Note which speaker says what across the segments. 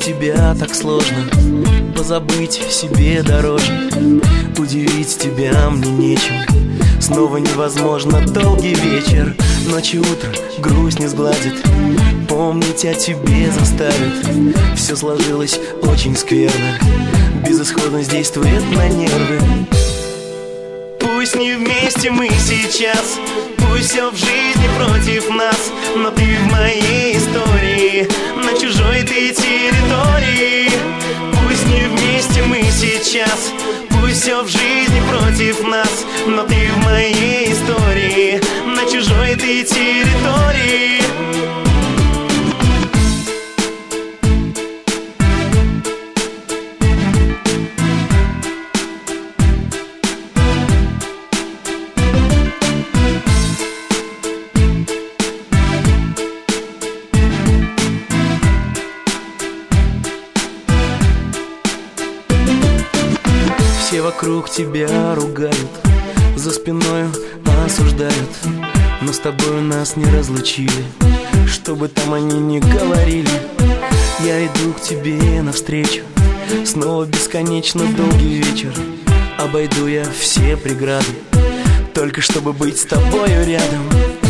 Speaker 1: тебя так сложно, позабыть себе дороже. Удивить тебя мне нечем, снова невозможно. Долгий вечер, ночь и утро грусть не сгладит, помнить о тебе заставит. Все сложилось очень скверно, безысходность действует на нервы. Пусть не вместе мы сейчас, пусть все в жизни против нас, но ты в моей истории, на чужой ты территории. Пусть не вместе мы сейчас, пусть все в жизни против нас, но ты в моей истории, на чужой ты территории. Все вокруг тебя ругают, за спиною осуждают, но с тобой нас не разлучили, что бы там они ни говорили. Я иду к тебе навстречу, снова бесконечно долгий вечер. Обойду я все преграды, только чтобы быть с тобою рядом.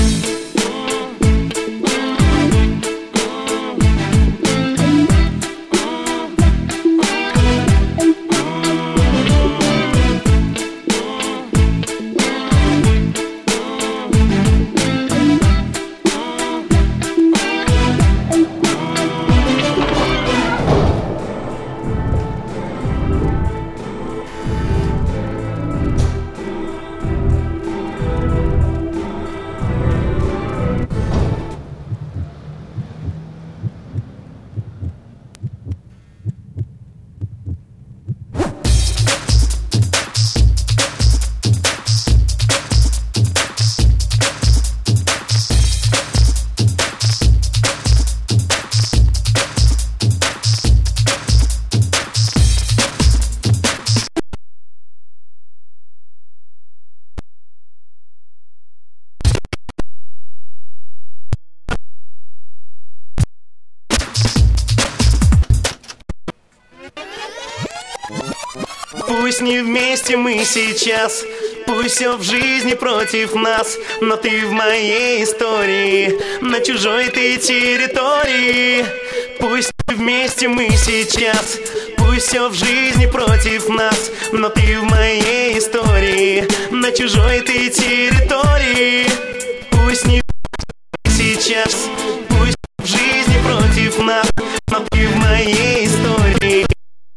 Speaker 1: Пусть не вместе мы сейчас, пусть все в жизни против нас, но ты в моей истории, на чужой ты территории. Пусть не вместе мы сейчас, пусть все в жизни против нас, но ты в моей истории, на чужой ты территории. Пусть не сейчас, пусть в жизни против нас, но ты в моей истории.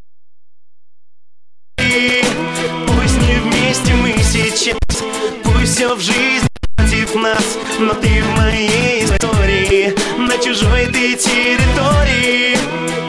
Speaker 1: Пусть не вместе мы сейчас, пусть все в жизни против нас, но ты в моей истории, на чужой ты территории.